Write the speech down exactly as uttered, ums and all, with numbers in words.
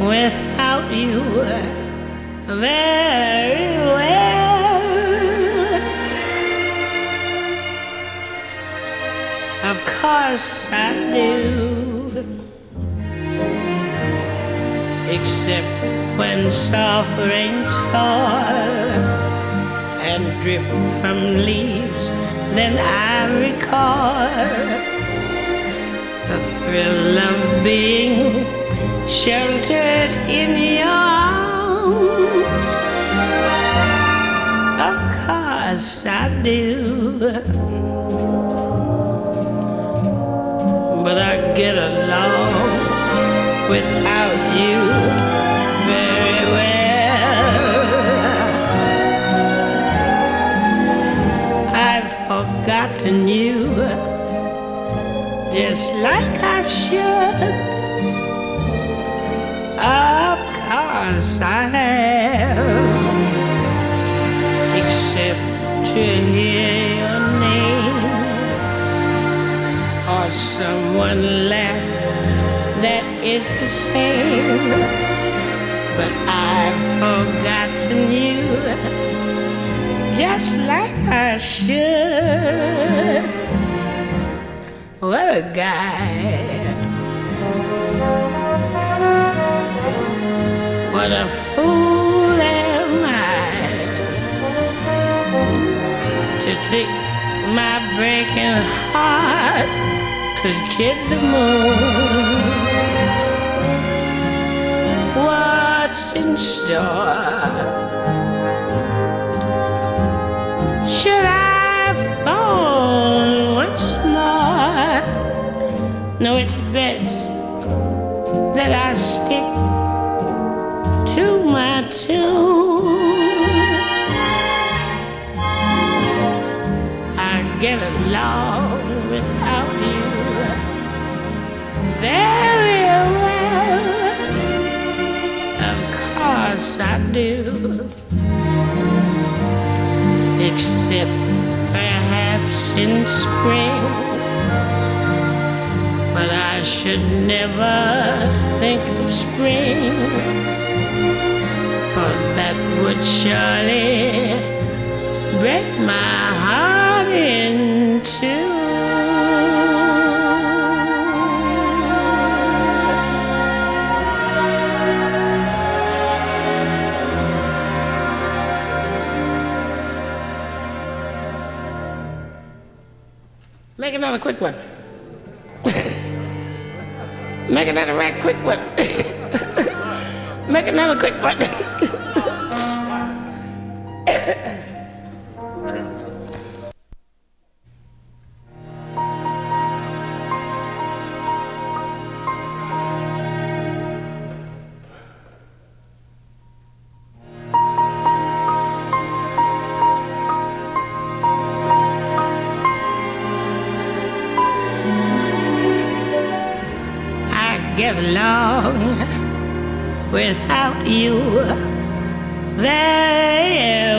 without you very well. Of course I do, except when soft rains fall and drip from leaves, then I recall the thrill of being sheltered in your arms. Of course I do, but I get along without you very well. I've forgotten you just like I should. Of course I have, except to hear your name or someone laugh that is the same. But I've forgotten you just like I should. What a guy. What a fool am I to think my breaking heart could kid the moon. What's in store? Should I fall once more? No, it's best that I stick to my tune. I get along without you very well. Of course I do, except perhaps in spring. But I should never think of spring, for that would surely break my heart in two. Make another quick one. Make another right quick one. Make another quick one. Get along without you very